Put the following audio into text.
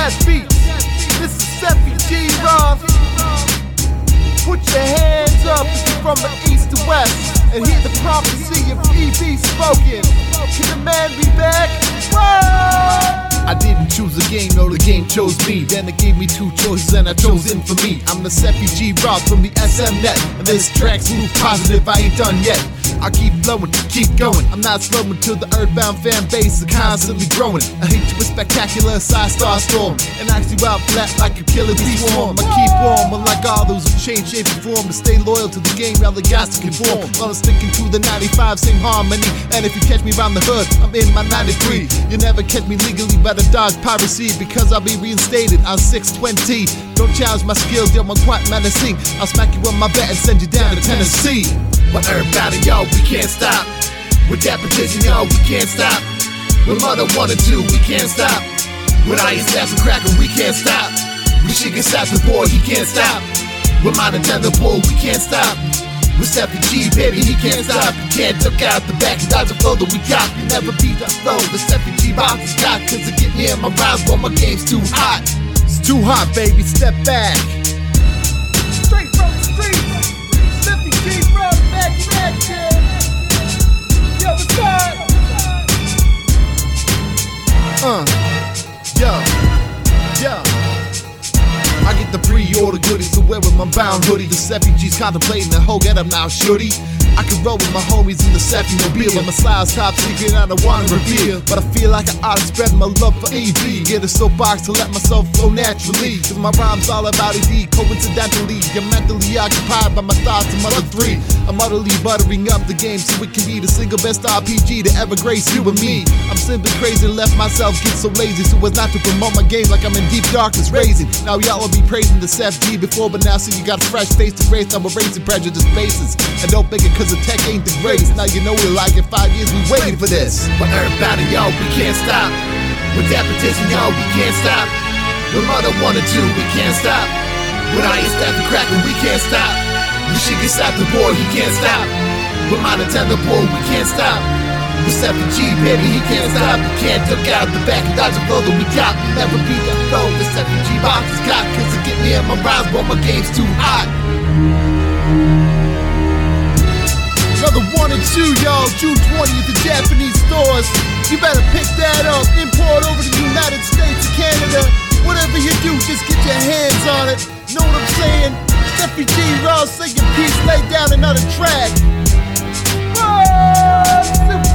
Cat Beats. This is Seffi G Roth. Put your hands up if you're from the east to west and hear the prophecy of EB spoken. Can the man be back? Whoa! I didn't choose the game, no, the game chose me. Then it gave me two choices and I chose infamy. I'm the Seffi G Roth from the SM Net, and this track's move positive, I ain't done yet. I keep flowing, keep going. I'm not slowing till the earthbound fan base is constantly growing. I hate you with spectacular side star storm, and I you out flat like a killer bee swarm. I keep warm, unlike all those who change shape and form. To stay loyal to the game, rather got to conform. While I'm sticking to the 95, same harmony. And if you catch me round the hood, I'm in my 93. You never catch me legally by the dodge piracy, because I'll be reinstated on 620. Don't challenge my skills, yo, I'm quite menacing. I'll smack you on my bat and send you down to Tennessee. With everybody, yo, we can't stop. With that petition, yo, we can't stop. With Mother 1 and 2, we can't stop. With Iron Staff and Cracker, we can't stop. With Chicken Staff and Boy, he can't stop. With Mine and Tether Bull, we can't stop. With Seffi G, baby, he can't stop. You can't duck out the back and dodge the flow that we got. You never beat the flow, the Seffi G box is got. Cause it get me in my rhymes, but my game's too hot. It's too hot, baby, step back. Straight from the streets, Seffi G, bro, back, yeah. Yo, what's up? Yo. I get the pre-order goodies to wear with my bound hoodie. The Seffi G's contemplating the whole get up now, shorty. I can roll with my homies in the Seffi mobile, and my style's top secret, I don't wanna reveal. But I feel like I ought to spread my love for EB. Get a soapbox to let myself flow naturally. Cause my rhyme's all about ED. Coincidentally, you're mentally occupied by my thoughts and Mother 3. I'm utterly buttering up the game so it can be the single best RPG to ever grace you and me. I'm simply crazy, left myself get so lazy so as not to promote my game like I'm in deep darkness raising. Now y'all will be praising the Sef G before, but now see you got a fresh face to grace. I'm erasing prejudice bases, and don't think it cause the tech ain't the greatest. Now you know we like it, 5 years we waiting for this. But everybody, yo, we can't stop. With that petition, yo, we can't stop. With Mother 1 and 2, we can't stop. With Iron Staff and Cracker, we can't stop. With Chicken Staff the Boy, he can't stop. With Mine and Tether Bull, we can't stop. With Seffi G, baby, he can't stop. You can't duck out the back and dodge the flow that we got. You never beat the flow, the Seffi G box is got. Cause it get me in my rhymes, but my game's too hot. Another 1 and 2, y'all, June 20th at Japanese stores. You better pick that up, import over to the United States or Canada. Whatever you do, just get your hands on it. Know what I'm saying? Seffi G Roth singing peace, lay down another track. Whoa,